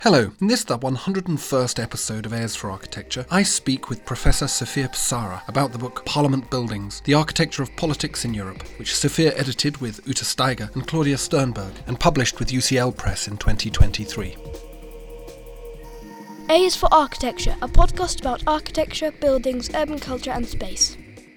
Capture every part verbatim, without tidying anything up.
Hello, in this the one hundred and first episode of Heirs for Architecture, I speak with Professor Sofia Psara about the book Parliament Buildings, The Architecture of Politics in Europe, which Sofia edited with Uta Steiger and Claudia Sternberg and published with U C L Press in twenty twenty-three. Heirs for Architecture, a podcast about architecture, buildings, urban culture and space.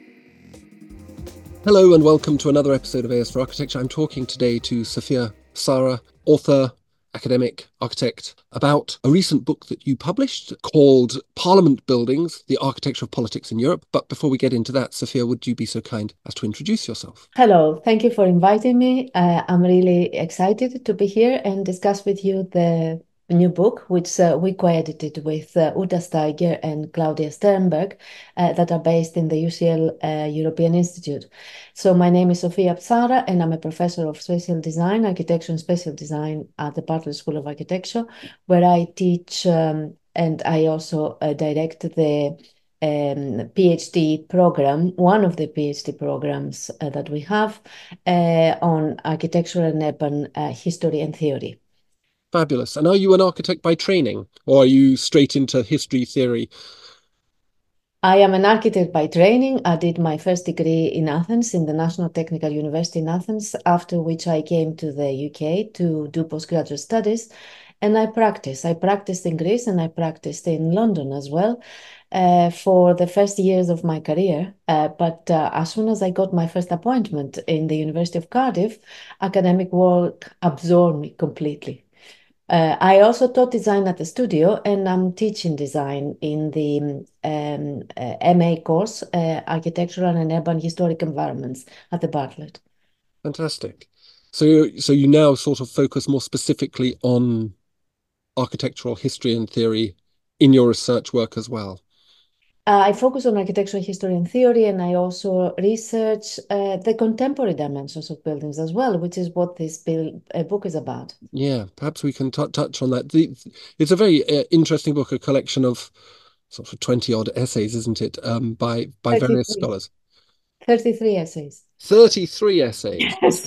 Hello and welcome to another episode of Heirs for Architecture. I'm talking today to Sofia Psara, author, academic, architect, about a recent book that you published called Parliament Buildings, The Architecture of Politics in Europe. But before we get into that, Sofia, would you be so kind as to introduce yourself? Hello, thank you for inviting me. Uh, I'm really excited to be here and discuss with you the new book, which uh, we co-edited with uh, Uta Steiger and Claudia Sternberg, uh, that are based in the U C L uh, European Institute. So my name is Sofia Psara, and I'm a professor of spatial design, architecture and spatial design at the Bartlett School of Architecture, where I teach um, and I also uh, direct the um, PhD program, one of the PhD programs uh, that we have uh, on architectural and urban uh, history and theory. Fabulous. And are you an architect by training, or are you straight into history theory? I am an architect by training. I did my first degree in Athens, in the National Technical University in Athens, after which I came to the U K to do postgraduate studies. And I practiced. I practiced in Greece and I practiced in London as well uh, for the first years of my career. Uh, but uh, as soon as I got my first appointment in the University of Cardiff, academic work absorbed me completely. Uh, I also taught design at the studio, and I'm teaching design in the um, uh, M A course, uh, Architectural and Urban Historic Environments at the Bartlett. Fantastic. So, so you now sort of focus more specifically on architectural history and theory in your research work as well. Uh, I focus on architectural history and theory, and I also research uh, the contemporary dimensions of buildings as well, which is what this bill, uh, book is about. Yeah, perhaps we can t- touch on that. The, it's a very uh, interesting book, a collection of sort of twenty odd essays, isn't it? Um, by by various thirty-three. scholars. thirty-three essays. thirty-three essays. Yes.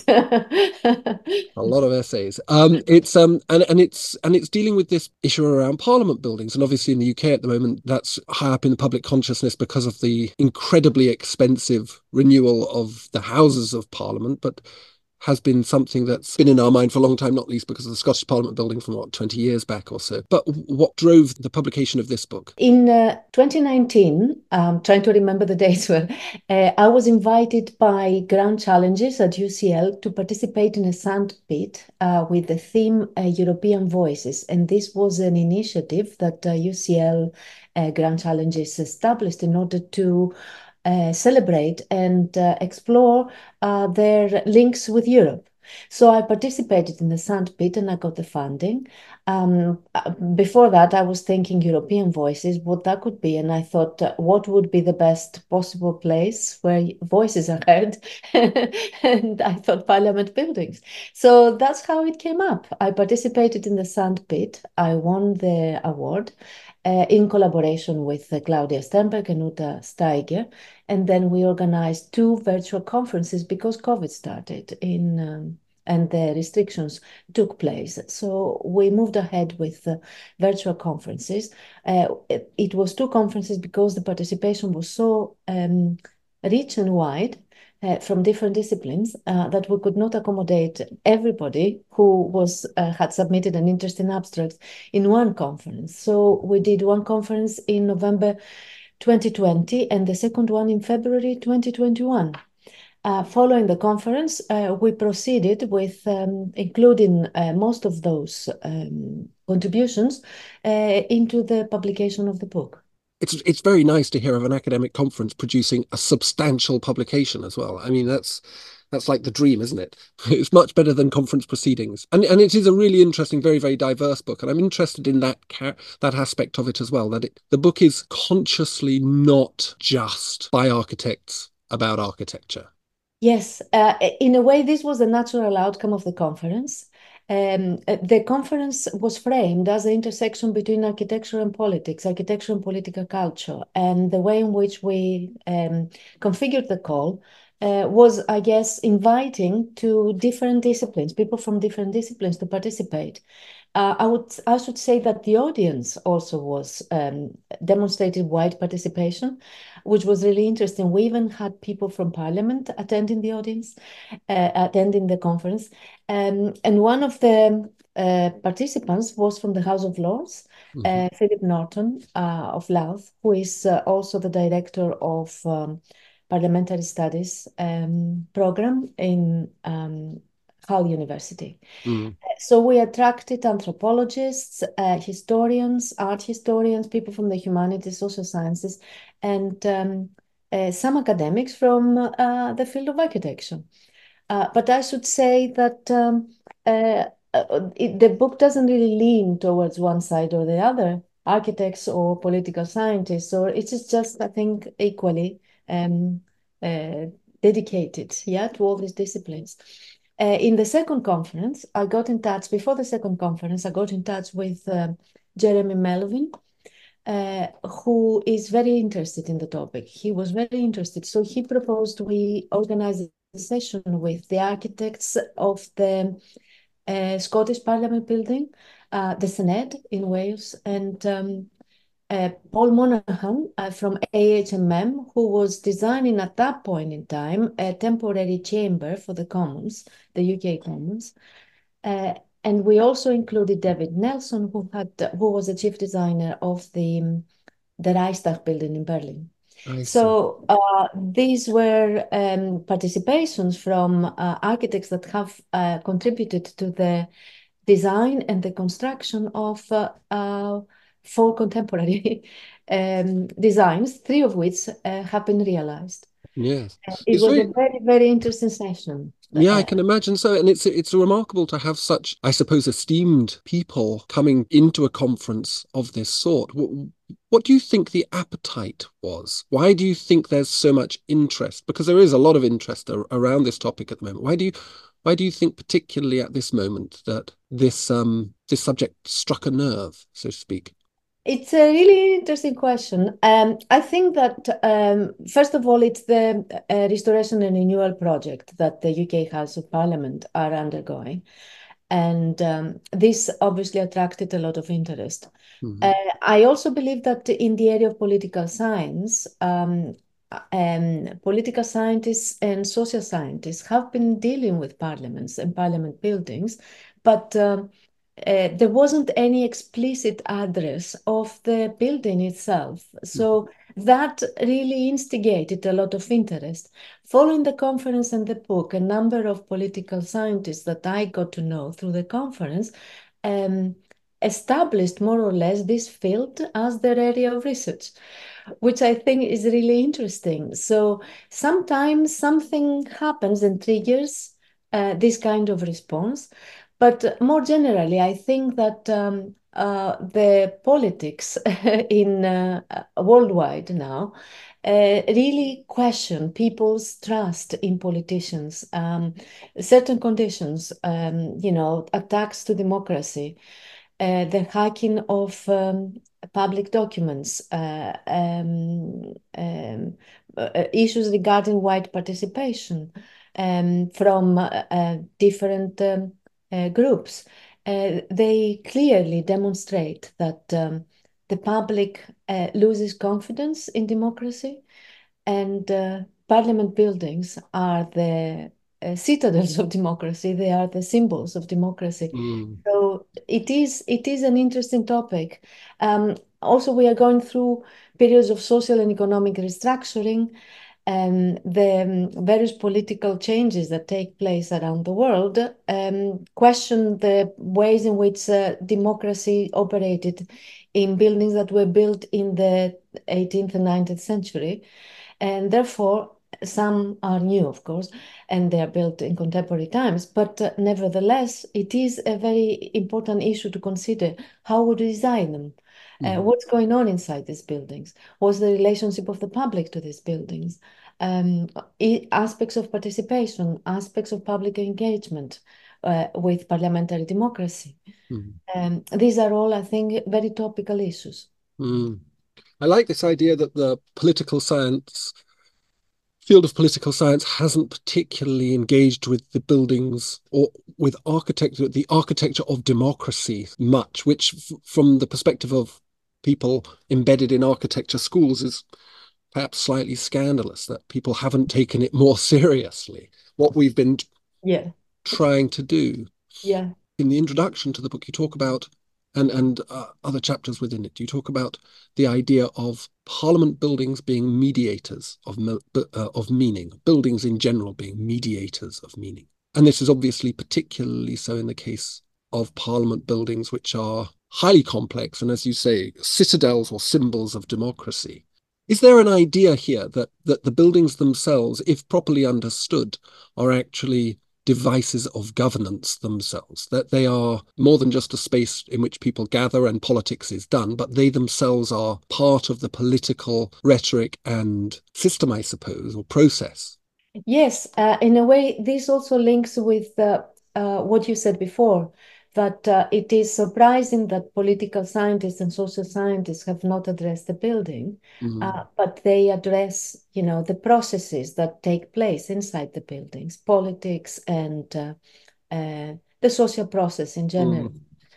A lot of essays. Um, it's um, and and it's and it's dealing with this issue around Parliament buildings, and obviously in the U K at the moment, that's high up in the public consciousness because of the incredibly expensive renewal of the Houses of Parliament, but has been something that's been in our mind for a long time, not least because of the Scottish Parliament building from, what, twenty years back or so. But what drove the publication of this book? In uh, twenty nineteen, I'm trying to remember the dates well, uh, I was invited by Grand Challenges at U C L to participate in a sandpit uh, with the theme uh, European Voices. And this was an initiative that uh, U C L uh, Grand Challenges established in order to Uh, celebrate and uh, explore uh, their links with Europe. So I participated in the sandpit and I got the funding. Um, before that, I was thinking European Voices, what that could be. And I thought, uh, what would be the best possible place where voices are heard? And I thought Parliament Buildings. So that's how it came up. I participated in the sandpit. I won the award. Uh, in collaboration with uh, Claudia Sternberg and Uta Steiger. And then we organized two virtual conferences because COVID started in um, and the restrictions took place. So we moved ahead with uh, virtual conferences. Uh, it, it was two conferences because the participation was so um, rich and wide uh, from different disciplines uh, that we could not accommodate everybody who was uh, had submitted an interest in abstracts in one conference. So we did one conference in November twenty twenty and the second one in February twenty twenty-one. Uh, following the conference, uh, we proceeded with um, including uh, most of those um, contributions uh, into the publication of the book. It's it's very nice to hear of an academic conference producing a substantial publication as well. I mean, that's that's like the dream, isn't it? It's much better than conference proceedings, and and it is a really interesting, very very diverse book. And I'm interested in that that aspect of it as well. That it, the book is consciously not just by architects about architecture. Yes, uh, in a way, this was the natural outcome of the conference. Um, uh, the conference was framed as the intersection between architecture and politics, architecture and political culture, and the way in which we um, configured the call uh, was, I guess, inviting to different disciplines, people from different disciplines to participate. uh, I would I should say that the audience also was um, demonstrated wide participation, which was really interesting. We even had people from Parliament attending the audience, uh, attending the conference, um, and one of the uh, participants was from the House of Lords, Hmm. uh, Philip Norton uh, of Louth, who is uh, also the director of um, Parliamentary Studies um, program in um, Hull University. Mm. So we attracted anthropologists, uh, historians, art historians, people from the humanities, social sciences, and um, uh, some academics from uh, the field of architecture. Uh, but I should say that um, uh, uh, it, the book doesn't really lean towards one side or the other, architects or political scientists, or it is just, I think, equally um, uh, dedicated, yeah, to all these disciplines. Uh, in the second conference, I got in touch, before the second conference, I got in touch with uh, Jeremy Melvin, uh, who is very interested in the topic. He was very interested. So he proposed we organize a session with the architects of the uh, Scottish Parliament building, uh, the Senedd in Wales, and um, uh, Paul Monaghan uh, from A H M M, who was designing at that point in time a temporary chamber for the Commons, the U K Commons. Uh, and we also included David Nelson, who had who was the chief designer of the um, the Reichstag building in Berlin. I see. So uh, these were um, participations from uh, architects that have uh, contributed to the design and the construction of uh, uh, four contemporary um, designs, three of which uh, have been realized. Yes. Uh, it It's was a very, very, very interesting session. yeah, I Uh, can imagine so. And it's it's remarkable to have such, I suppose, esteemed people coming into a conference of this sort. What, what do you think the appetite was? Why do you think there's so much interest? Because there is a lot of interest ar around this topic at the moment. Why do you why do you think particularly at this moment that this um this subject struck a nerve, so to speak? It's a really interesting question. Um, I think that, um, first of all, it's the uh, restoration and renewal project that the U K House of Parliament are undergoing. And um, this obviously attracted a lot of interest. Uh, Hmm. I also believe that in the area of political science, um, um, political scientists and social scientists have been dealing with parliaments and parliament buildings, but um, uh, there wasn't any explicit address of the building itself. So that really instigated a lot of interest. Following the conference and the book, a number of political scientists that I got to know through the conference um, established more or less this field as their area of research, which I think is really interesting. So sometimes something happens and triggers uh, this kind of response. But more generally, I think that um, uh, the politics in uh, worldwide now uh, really question people's trust in politicians. Um, certain conditions, um, you know, attacks to democracy, uh, the hacking of um, public documents, uh, um, um, uh, issues regarding white participation um, from uh, uh, different um, uh, groups. Uh, they clearly demonstrate that um, the public uh, loses confidence in democracy, and uh, parliament buildings are the uh, citadels of democracy. They are the symbols of democracy. Mm. So it is it is an interesting topic. Um, also, we are going through periods of social and economic restructuring, and the um, various political changes that take place around the world um, question the ways in which uh, democracy operated in buildings that were built in the eighteenth and nineteenth century. And therefore, some are new, of course, and they are built in contemporary times. But uh, nevertheless, it is a very important issue to consider. How would we design them? Uh, Mhm. what's going on inside these buildings? What's the relationship of the public to these buildings? Um, i- aspects of participation, aspects of public engagement uh, with parliamentary democracy. Mhm. Um, these are all, I think, very topical issues. Mm. I like this idea that the political science field of political science hasn't particularly engaged with the buildings or with architecture, the architecture of democracy much, which f- from the perspective of people embedded in architecture schools is perhaps slightly scandalous that people haven't taken it more seriously. What we've been Yeah. trying to do. Yeah. In the introduction to the book, you talk about, and, and uh, other chapters within it, you talk about the idea of Parliament buildings being mediators of, uh, of meaning, buildings in general being mediators of meaning. And this is obviously particularly so in the case of Parliament buildings, which are highly complex and, as you say, citadels or symbols of democracy. Is there an idea here that, that the buildings themselves, if properly understood, are actually devices of governance themselves, that they are more than just a space in which people gather and politics is done, but they themselves are part of the political rhetoric and system, I suppose, or process? Yes, uh, in a way, this also links with uh, uh, what you said before, that uh, it is surprising that political scientists and social scientists have not addressed the building, mm. uh, but they address, you know, the processes that take place inside the buildings, politics and uh, uh, the social process in general.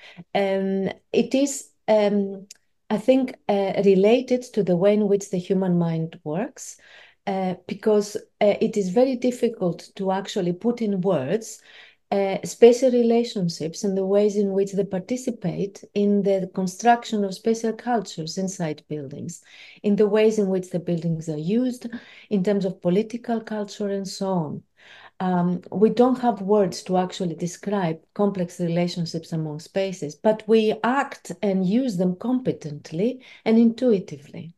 Mm. Um, it is, um, I think, uh, related to the way in which the human mind works. Uh, because uh, it is very difficult to actually put in words uh, spatial relationships and the ways in which they participate in the construction of spatial cultures inside buildings, in the ways in which the buildings are used, in terms of political culture and so on. Um, we don't have words to actually describe complex relationships among spaces, but we act and use them competently and intuitively.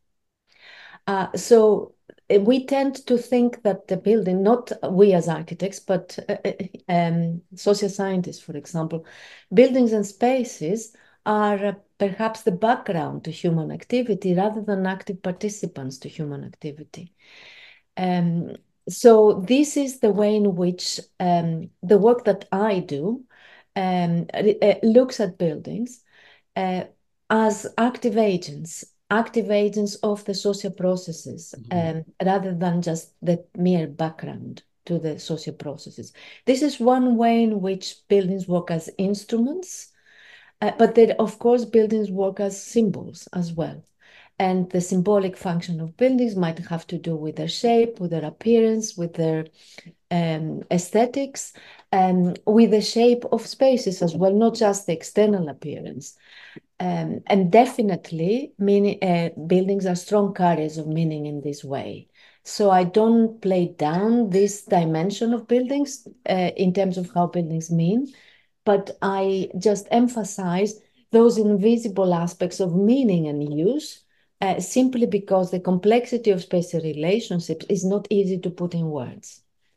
Uh, so we tend to think that the building, not we as architects, but uh, um, social scientists, for example, buildings and spaces are uh, perhaps the background to human activity rather than active participants to human activity. Um, so this is the way in which um, the work that I do um, uh, looks at buildings uh, as active agents active agents of the social processes, mm-hmm. um, rather than just the mere background to the social processes. This is one way in which buildings work as instruments, uh, but then, of course, buildings work as symbols as well. And the symbolic function of buildings might have to do with their shape, with their appearance, with their um, aesthetics, and with the shape of spaces as well, not just the external appearance. Um, and definitely, meaning, uh, buildings are strong carriers of meaning in this way. So I don't play down this dimension of buildings uh, in terms of how buildings mean, but I just emphasize those invisible aspects of meaning and use, uh, simply because the complexity of spatial relationships is not easy to put in words.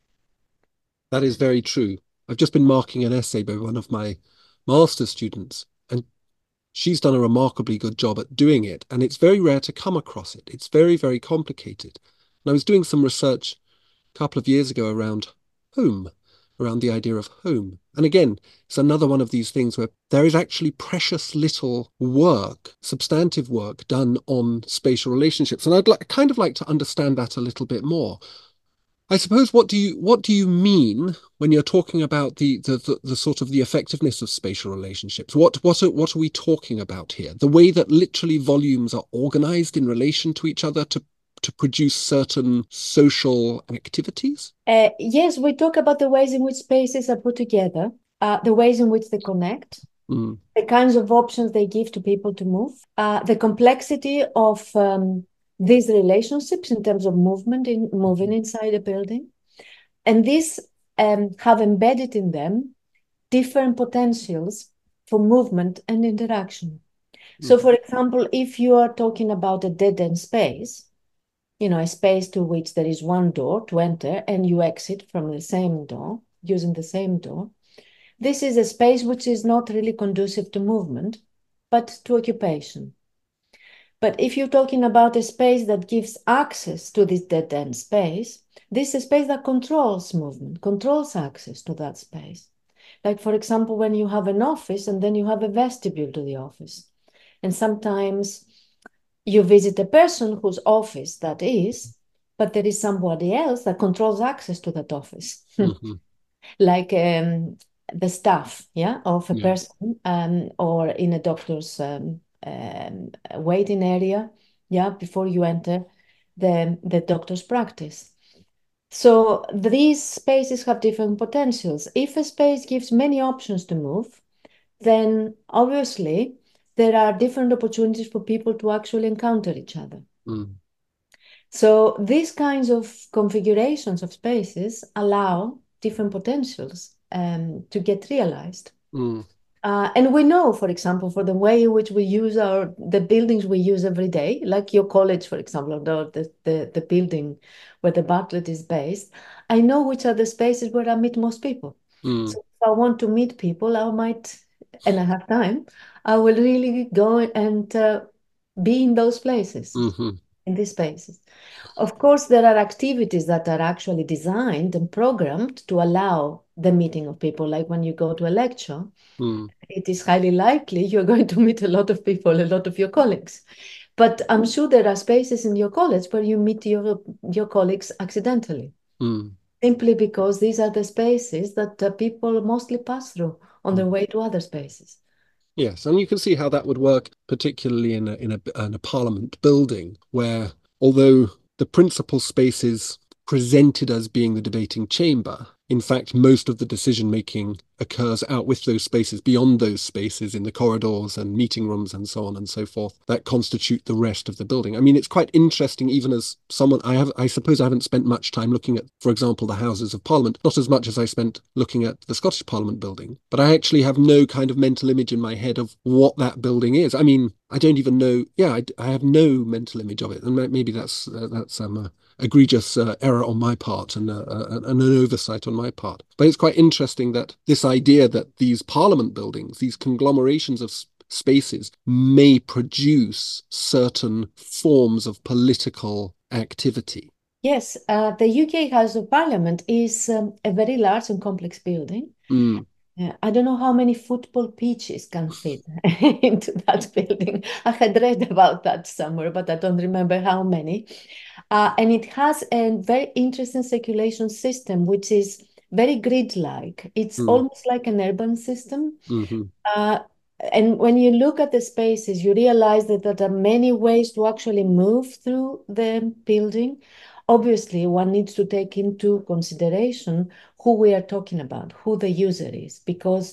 That is very true. I've just been marking an essay by one of my master's students, and she's done a remarkably good job at doing it, and it's very rare to come across it. It's very, very complicated. And I was doing some research a couple of years ago around home, around the idea of home. And again, it's another one of these things where there is actually precious little work, substantive work done on spatial relationships. And I'd like, kind of like to understand that a little bit more. I suppose what do you what do you mean when you're talking about the the, the, the sort of the effectiveness of spatial relationships? What what are, what are we talking about here? The way that literally volumes are organized in relation to each other to to produce certain social activities? Uh, yes, we talk about the ways in which spaces are put together, uh, the ways in which they connect, mm. the kinds of options they give to people to move, uh, the complexity of um, these relationships in terms of movement in moving inside a building. And these um, have embedded in them different potentials for movement and interaction. Mm. So, for example, if you are talking about a dead-end space, you know, a space to which there is one door to enter and you exit from the same door, using the same door, this is a space which is not really conducive to movement, but to occupation. But if you're talking about a space that gives access to this dead-end space, this is a space that controls movement, controls access to that space. Like, for example, when you have an office and then you have a vestibule to the office. And sometimes you visit a person whose office that is, but there is somebody else that controls access to that office. Mm-hmm. Like um, the staff, yeah, of a Yeah. person, um, or in a doctor's um, um, waiting area, yeah, before you enter the, the doctor's practice. So these spaces have different potentials. If a space gives many options to move, then obviously there are different opportunities for people to actually encounter each other. Mm. So these kinds of configurations of spaces allow different potentials um, to get realized. Mm. Uh, and we know, for example, for the way in which we use our the buildings we use every day, like your college, for example, the, the, the, the building where the Bartlett is based, I know which are the spaces where I meet most people. Mm. So if I want to meet people, I might, and I have time, I will really go and uh, be in those places, Mm-hmm. in these spaces. Of course, there are activities that are actually designed and programmed to allow the meeting of people, like when you go to a lecture. Mm. It is highly likely you're going to meet a lot of people, a lot of your colleagues. But I'm sure there are spaces in your college where you meet your, your colleagues accidentally, Mm. simply because these are the spaces that uh, people mostly pass through on their way to other spaces. Yes, and you can see how that would work, particularly in a, in a, in a parliament building, where although the principal space is presented as being the debating chamber, in fact, most of the decision making occurs out with those spaces, beyond those spaces, in the corridors and meeting rooms and so on and so forth, that constitute the rest of the building. I mean, it's quite interesting, even as someone, I have, I suppose I haven't spent much time looking at, for example, the Houses of Parliament, not as much as I spent looking at the Scottish Parliament building, but I actually have no kind of mental image in my head of what that building is. I mean, I don't even know, yeah, I, I have no mental image of it, and maybe that's, uh, that's um, a egregious uh, error on my part and, uh, uh, and an oversight on my part. But it's quite interesting that this idea that these parliament buildings, these conglomerations of spaces, may produce certain forms of political activity. Yes, uh, the U K House of Parliament is um, a very large and complex building. Mm. Uh, I don't know how many football pitches can fit into that building. I had read about that somewhere, but I don't remember how many. Uh, and it has a very interesting circulation system, which is very grid-like. It's Mm. almost like an urban system. Mm-hmm. Uh, and when you look at the spaces, you realize that there are many ways to actually move through the building. Obviously, one needs to take into consideration who we are talking about, who the user is, because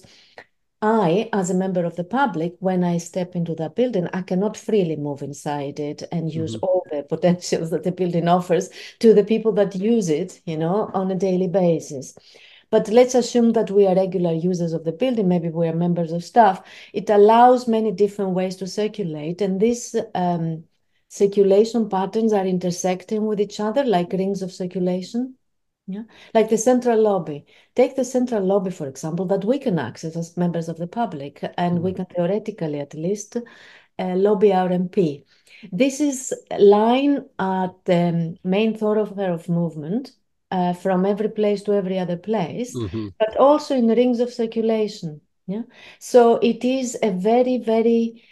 I, as a member of the public, when I step into that building, I cannot freely move inside it and use Mm-hmm. all the potentials that the building offers to the people that use it, you know, on a daily basis. But let's assume that we are regular users of the building, maybe we are members of staff. It allows many different ways to circulate, and these um, circulation patterns are intersecting with each other like rings of circulation. Yeah, like the central lobby. Take the central lobby, for example, that we can access as members of the public, and we can theoretically at least uh, lobby our M P. This is a line at the main thoroughfare of movement uh, from every place to every other place, Mm-hmm. but also in rings of circulation. Yeah, so it is a very, very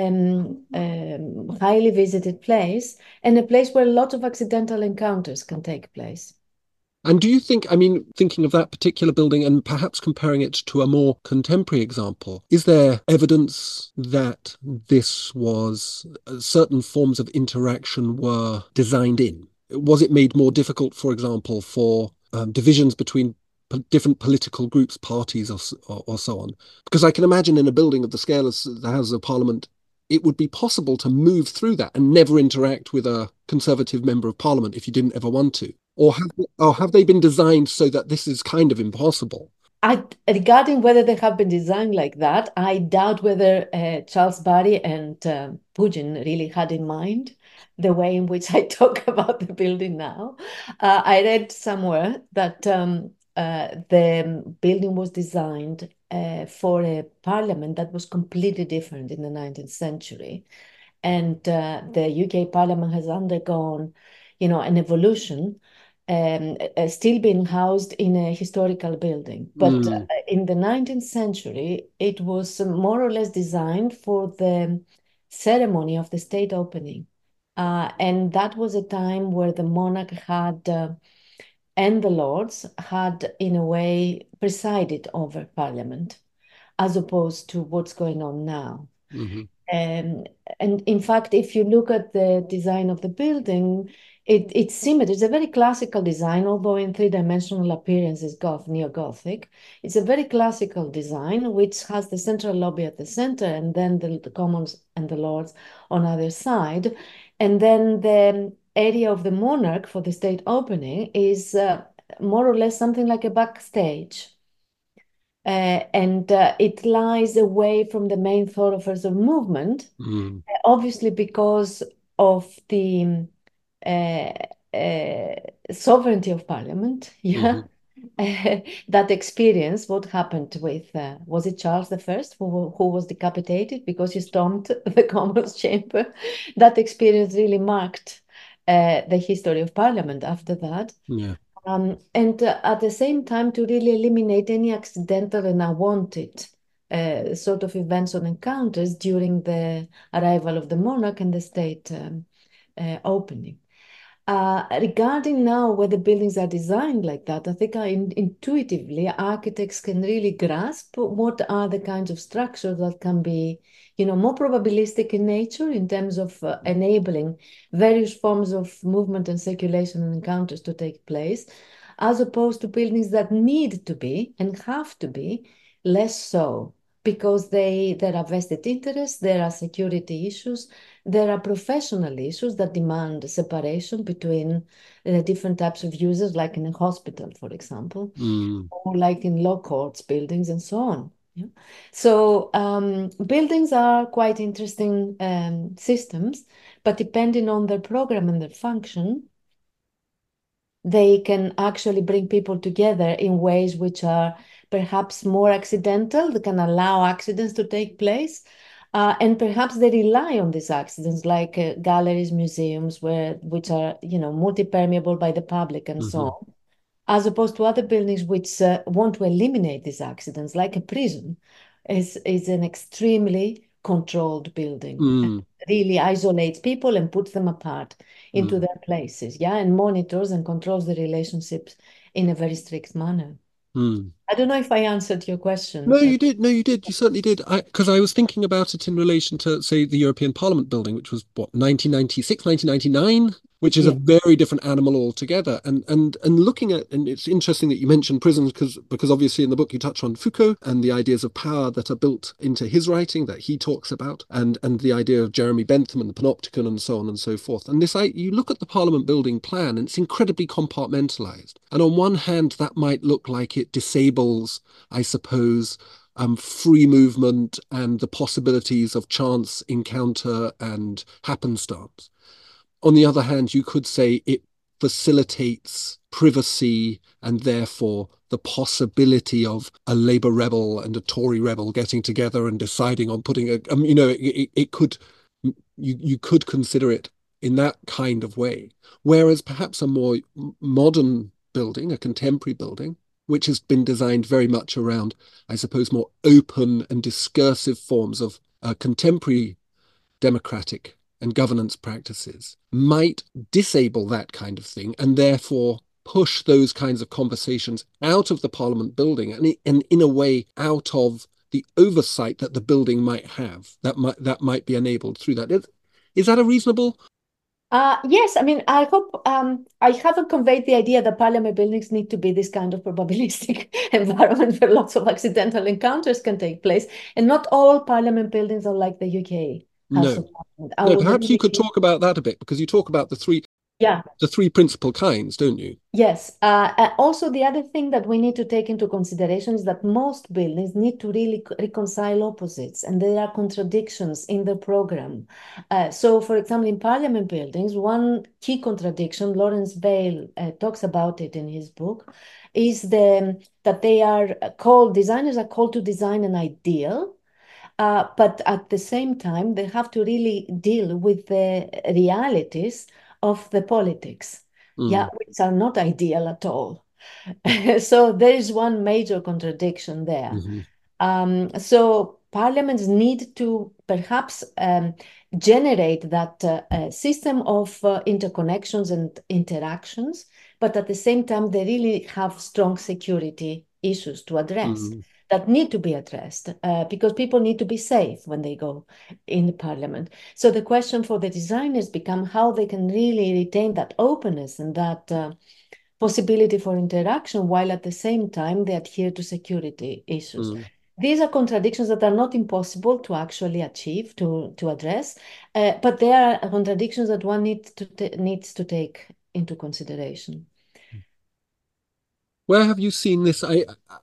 um, um, highly visited place, and a place where a lot of accidental encounters can take place. And do you think, I mean, thinking of that particular building and perhaps comparing it to a more contemporary example, is there evidence that this was uh, certain forms of interaction were designed in? Was it made more difficult, for example, for um, divisions between po- different political groups, parties, or, or, or so on? Because I can imagine in a building of the scale of the Houses of Parliament, it would be possible to move through that and never interact with a Conservative member of Parliament if you didn't ever want to. Or have, or have they been designed so that this is kind of impossible? I, regarding whether they have been designed like that, I doubt whether uh, Charles Barry and uh, Pugin really had in mind the way in which I talk about the building now. Uh, I read somewhere that um, uh, the building was designed uh, for a parliament that was completely different in the nineteenth century. And uh, the U K parliament has undergone, you know, an evolution, um, uh, still being housed in a historical building. But uh, Mm. in the nineteenth century, it was more or less designed for the ceremony of the state opening. Uh, and that was a time where the monarch had, uh, and the lords had, in a way, presided over parliament, as opposed to what's going on now. Mm-hmm. Um, and in fact, if you look at the design of the building, it, it's similar. It's a very classical design, although in three-dimensional appearance is Goth, neo-Gothic. It's a very classical design, which has the central lobby at the center, and then the, the commons and the lords on either side. And then the area of the monarch for the state opening is uh, more or less something like a backstage. Uh, and uh, it lies away from the main thoroughfares of movement, Mm. obviously because of the uh, uh, sovereignty of Parliament. Yeah, Mm-hmm. that experience. What happened with uh, was it Charles the First who who was decapitated because he stormed the Commons chamber? That experience really marked uh, the history of Parliament after that. Yeah. Um, and uh, at the same time, to really eliminate any accidental and unwanted uh, sort of events or encounters during the arrival of the monarch and the state um, uh, opening. Uh, regarding now where the buildings are designed like that, I think I, in, intuitively architects can really grasp what are the kinds of structures that can be, you know, more probabilistic in nature in terms of uh, enabling various forms of movement and circulation and encounters to take place, as opposed to buildings that need to be and have to be less so because they there are vested interests, there are security issues, there are professional issues that demand separation between the different types of users, like in a hospital, for example, Mm. or like in law courts buildings and so on. Yeah. So um, buildings are quite interesting um, systems, but depending on their program and their function, they can actually bring people together in ways which are perhaps more accidental, that can allow accidents to take place. Uh, and perhaps they rely on these accidents, like uh, galleries, museums, where which are, you know, multi-permeable by the public and so Mm-hmm. on, as opposed to other buildings which uh, want to eliminate these accidents, like a prison, is is an extremely controlled building. Mm. Really isolates people and puts them apart into Mm. their places, yeah, and monitors and controls the relationships in a very strict manner. Mm. I don't know if I answered your question. No, Uh, you did. No, you did. You certainly did. I because I was thinking about it in relation to, say, the European Parliament building, which was what, nineteen ninety-six, nineteen ninety-nine, which is a yeah. very different animal altogether. And and and looking at, and it's interesting that you mentioned prisons because because obviously in the book you touch on Foucault and the ideas of power that are built into his writing that he talks about, and and the idea of Jeremy Bentham and the Panopticon and so on and so forth. And this, I you look at the Parliament building plan, and it's incredibly compartmentalized. And on one hand, that might look like it disables, I suppose, um, free movement and the possibilities of chance encounter and happenstance. On the other hand, you could say it facilitates privacy and therefore the possibility of a Labour rebel and a Tory rebel getting together and deciding on putting a, um, you know, it, it could, you, you could consider it in that kind of way. Whereas perhaps a more modern building, a contemporary building, which has been designed very much around, I suppose, more open and discursive forms of uh, contemporary democratic and governance practices, might disable that kind of thing and therefore push those kinds of conversations out of the Parliament building and, and in a way out of the oversight that the building might have that might that might be enabled through that. Is, is that a reasonable? Uh, yes, I mean, I hope um, I haven't conveyed the idea that parliament buildings need to be this kind of probabilistic environment where lots of accidental encounters can take place. And not all parliament buildings are like the U K House No. of Parliament. I No, was perhaps you really, could talk about that a bit because you talk about the three yeah. the three principal kinds, don't you? Yes. Uh, uh, also, the other thing that we need to take into consideration is that most buildings need to really c- reconcile opposites, and there are contradictions in the program. Uh, so, for example, in parliament buildings, one key contradiction, Lawrence Vale uh, talks about it in his book, is the that they are called, designers are called to design an ideal, uh, but at the same time, they have to really deal with the realities of the politics, yeah, Mm. which are not ideal at all. So there is one major contradiction there. Hmm. Um, so parliaments need to perhaps um, generate that uh, uh, system of uh, interconnections and interactions, but at the same time, they really have strong security issues to address Mm. that need to be addressed uh, because people need to be safe when they go in the parliament. So the question for the designers become how they can really retain that openness and that uh, possibility for interaction while at the same time they adhere to security issues. Mm. These are contradictions that are not impossible to actually achieve, to, to address, uh, but they are contradictions that one needs to, needs to take into consideration. Where have you seen this? I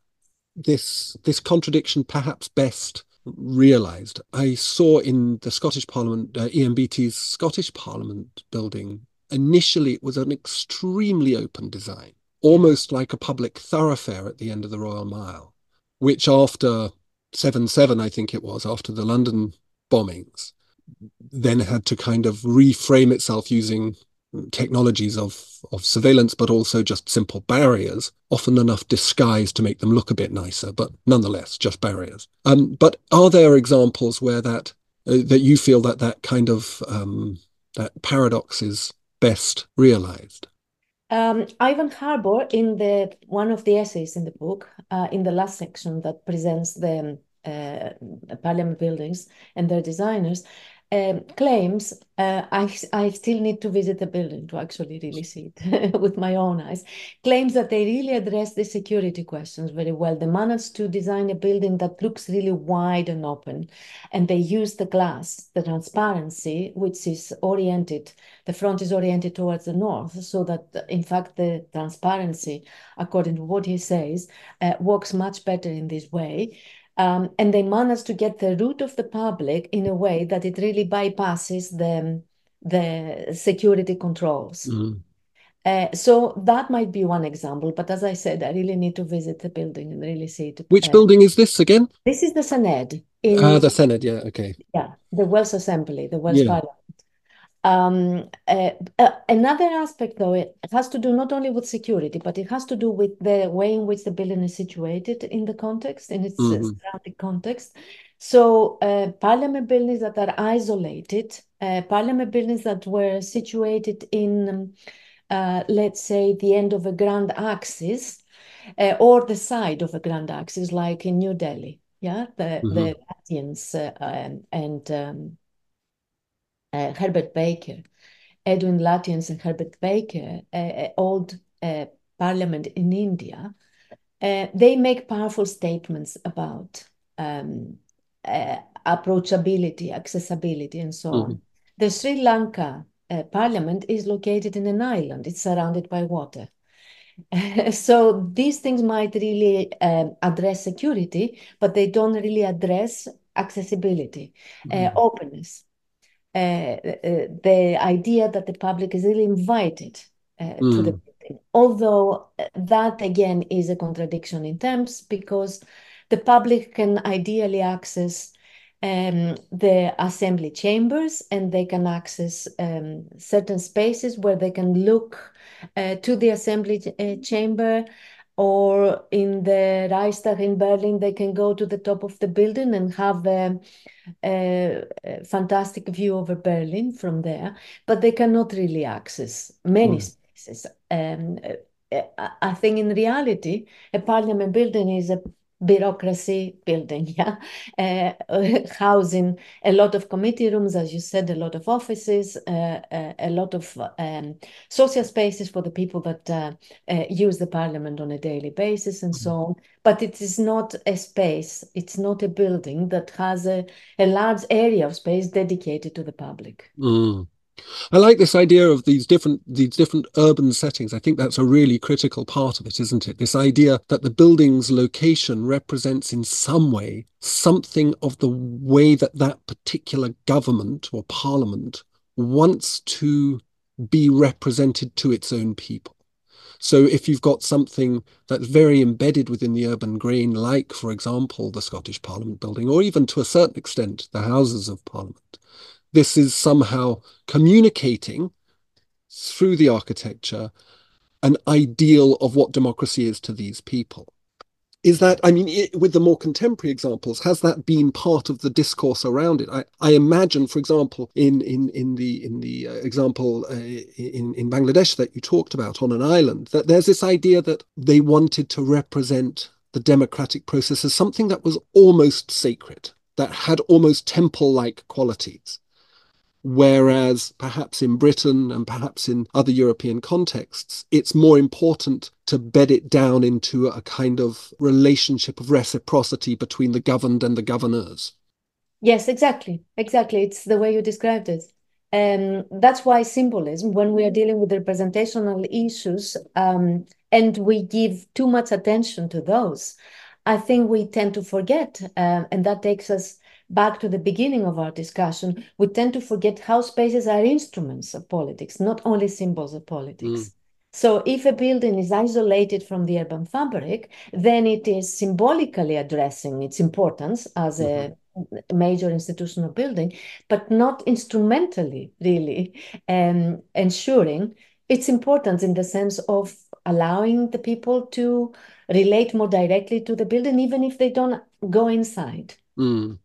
this this contradiction perhaps best realised? I saw in the Scottish Parliament, uh, E M B T's Scottish Parliament building. Initially, it was an extremely open design, almost like a public thoroughfare at the end of the Royal Mile, which after seven seven, I think it was, after the London bombings, then had to kind of reframe itself using technologies of, of surveillance, but also just simple barriers, often enough disguised to make them look a bit nicer, but nonetheless, just barriers. Um, but are there examples where that uh, that you feel that that kind of um, that paradox is best realized? Um, Ivan Harbour, in the one of the essays in the book, uh, in the last section that presents the uh, parliament buildings and their designers, um, claims, uh, I, I still need to visit the building to actually really see it with my own eyes, claims that they really address the security questions very well. They managed to design a building that looks really wide and open, and they use the glass, the transparency, which is oriented, the front is oriented towards the north, so that in fact the transparency, according to what he says, uh, works much better in this way. Um, and they managed to get the route of the public in a way that it really bypasses the, the security controls. Mm. Uh, so that might be one example. But as I said, I really need to visit the building and really see it. Which Uh, building is this again? this is the Senedd in Ah, the Senedd. Yeah, okay. yeah, the Welsh Assembly, the Welsh Yeah. Parliament. Um, uh, uh, another aspect, though, it has to do not only with security, but it has to do with the way in which the building is situated in the context, in its uh, Mm-hmm. surrounding context. So, uh, parliament buildings that are isolated, uh, parliament buildings that were situated in, um, uh, let's say, the end of a grand axis, uh, or the side of a grand axis, like in New Delhi. Yeah, the Mm-hmm. the Latvians uh, um, and um, uh, Herbert Baker. Edwin Lutyens and Herbert Baker, uh, old uh, parliament in India, uh, they make powerful statements about um, uh, approachability, accessibility, and so Mm-hmm. on. The Sri Lanka uh, parliament is located in an island. It's surrounded by water. So these things might really um, address security, but they don't really address accessibility, uh, Mm-hmm. openness. Uh, uh, the idea that the public is really invited uh, to the Mm. building. Although uh, that again is a contradiction in terms, because the public can ideally access um, the assembly chambers, and they can access um, certain spaces where they can look uh, to the assembly uh, chamber, or in the Reichstag in Berlin, they can go to the top of the building and have a, a, a fantastic view over Berlin from there, but they cannot really access many Mm. spaces. Um, uh, I think in reality, a parliament building is a bureaucracy building, yeah, uh, housing a lot of committee rooms, as you said, a lot of offices, uh, uh, a lot of um, social spaces for the people that uh, uh, use the parliament on a daily basis and so on. But it is not a space, it's not a building that has a, a large area of space dedicated to the public. Mm. I like this idea of these different these different urban settings. I think that's a really critical part of it, isn't it? This idea that the building's location represents in some way something of the way that that particular government or parliament wants to be represented to its own people. So if you've got something that's very embedded within the urban grain, like, for example, the Scottish Parliament building, or even to a certain extent, the Houses of Parliament, this is somehow communicating through the architecture an ideal of what democracy is to these people. is that, I mean, it, with the more contemporary examples, has that been part of the discourse around it? I, I imagine, for example, in in in the in the uh, example uh, in in Bangladesh that you talked about on an island, that there's this idea that they wanted to represent the democratic process as something that was almost sacred, that had almost temple-like qualities. Whereas perhaps in Britain and perhaps in other European contexts, it's more important to bed it down into a kind of relationship of reciprocity between the governed and the governors. Yes, exactly. Exactly. It's the way you described it. And that's why symbolism, when we are dealing with representational issues, um, and we give too much attention to those, I think we tend to forget, uh, and that takes us back to the beginning of our discussion. We tend to forget how spaces are instruments of politics, not only symbols of politics. Mm. So if a building is isolated from the urban fabric, then it is symbolically addressing its importance as Mm-hmm. a major institutional building, but not instrumentally really um, ensuring its importance in the sense of allowing the people to relate more directly to the building, even if they don't go inside. Mm.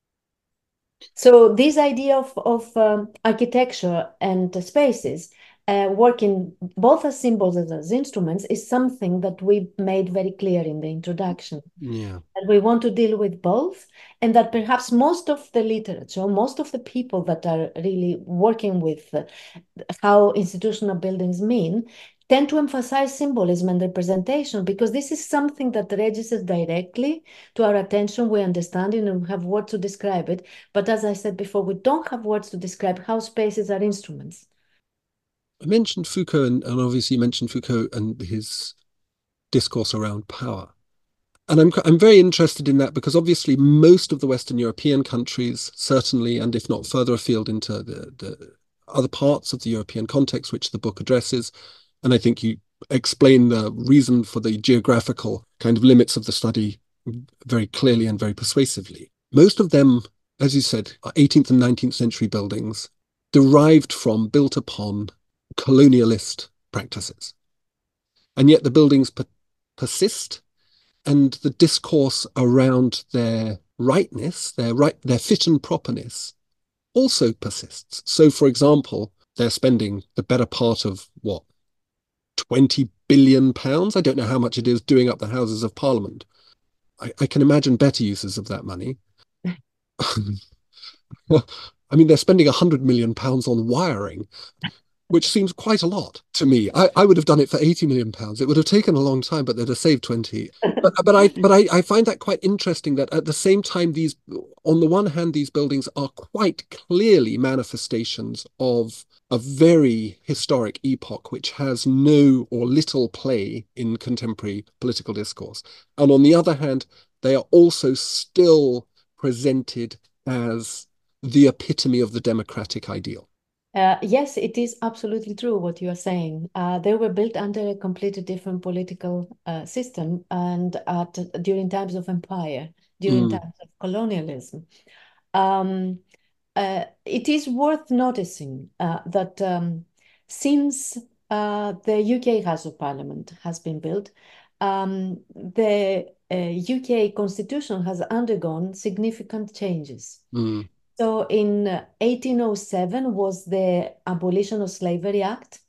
So this idea of, of um, architecture and uh, spaces uh, working both as symbols and as instruments is something that we made very clear in the introduction. Yeah. That we want to deal with both, and that perhaps most of the literature, most of the people that are really working with uh, how institutional buildings mean, tend to emphasize symbolism and representation because this is something that registers directly to our attention. We understand it and we have words to describe it. But as I said before, we don't have words to describe how spaces are instruments. I mentioned Foucault, and, and obviously you mentioned Foucault and his discourse around power. And I'm I'm very interested in that because obviously most of the Western European countries, certainly, and if not further afield into the, the other parts of the European context, which the book addresses, and I think you explain the reason for the geographical kind of limits of the study very clearly and very persuasively. Most of them, as you said, are eighteenth and nineteenth century buildings derived from, built upon colonialist practices. And yet the buildings per persist, and the discourse around their rightness, their right, their fit and properness also persists. So, for example, they're spending the better part of what, twenty billion pounds? I don't know how much it is doing up the Houses of Parliament. I, I can imagine better uses of that money. I mean, they're spending one hundred million pounds on wiring, which seems quite a lot to me. I, I would have done it for eighty million pounds. It would have taken a long time, but they'd have saved twenty. But, but I but I, I find that quite interesting that at the same time, these, on the one hand, these buildings are quite clearly manifestations of a very historic epoch, which has no or little play in contemporary political discourse. And on the other hand, they are also still presented as the epitome of the democratic ideal. Uh, yes, it is absolutely true what you are saying. Uh, they were built under a completely different political uh, system and at, during times of empire, during Mm, times of colonialism. Um, uh, it is worth noticing uh, that um, since uh, the U K House of Parliament has been built, um, the uh, U K constitution has undergone significant changes. mm, So in uh, eighteen oh seven was the Abolition of Slavery Act.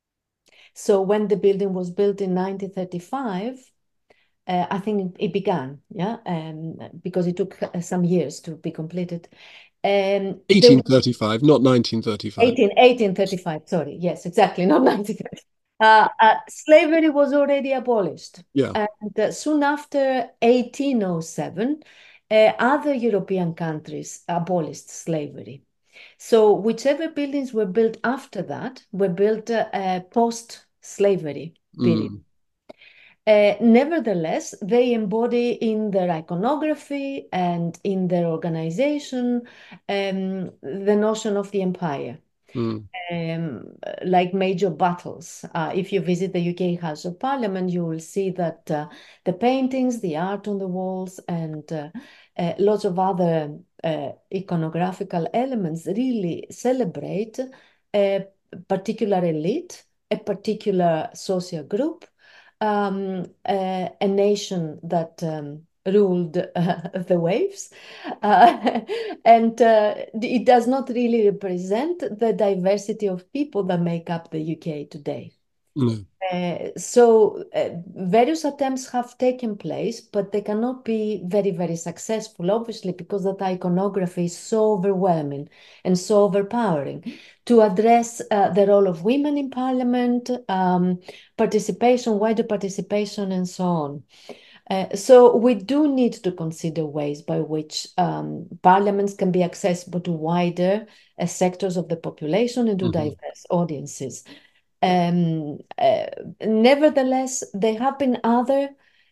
So when the building was built in nineteen thirty-five, uh, I think it began, yeah, um, because it took uh, some years to be completed. Um, the eighteen thirty-five, not nineteen thirty-five. eighteen, eighteen thirty-five, sorry, yes, exactly, not nineteen thirty. Uh, uh, slavery was already abolished. Yeah. And uh, soon after eighteen oh seven, uh, other European countries abolished slavery. So whichever buildings were built after that were built uh, uh, post-slavery period. Mm, Uh, nevertheless, they embody in their iconography and in their organization um, the notion of the empire. mm, Um, like major battles. Uh, if you visit the U K House of Parliament, you will see that uh, the paintings, the art on the walls, and uh, uh, lots of other uh, iconographical elements really celebrate a particular elite, a particular social group, um, uh, a nation that um, ruled uh, the waves, uh, and uh, it does not really represent the diversity of people that make up the U K today. Mm. Uh, so uh, various attempts have taken place, but they cannot be very, very successful, obviously, because that iconography is so overwhelming and so overpowering. To address uh, the role of women in parliament, um, participation, wider participation, and so on. Uh, so we do need to consider ways by which um, parliaments can be accessible to wider uh, sectors of the population and to Mm-hmm. diverse audiences. Um, uh, nevertheless, there have been other